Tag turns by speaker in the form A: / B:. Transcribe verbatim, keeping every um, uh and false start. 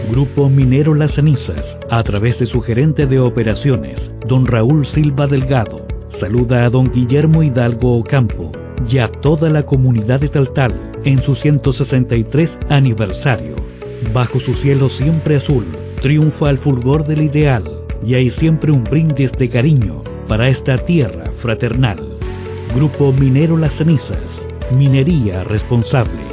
A: Grupo Minero Las Cenizas, a través de su gerente de operaciones, don Raúl Silva Delgado, saluda a don Guillermo Hidalgo Ocampo y a toda la comunidad de Taltal en su ciento sesenta y tres aniversario. Bajo su cielo siempre azul, triunfa el fulgor del ideal y hay siempre un brindis de cariño para esta tierra fraternal. Grupo Minero Las Cenizas, minería responsable.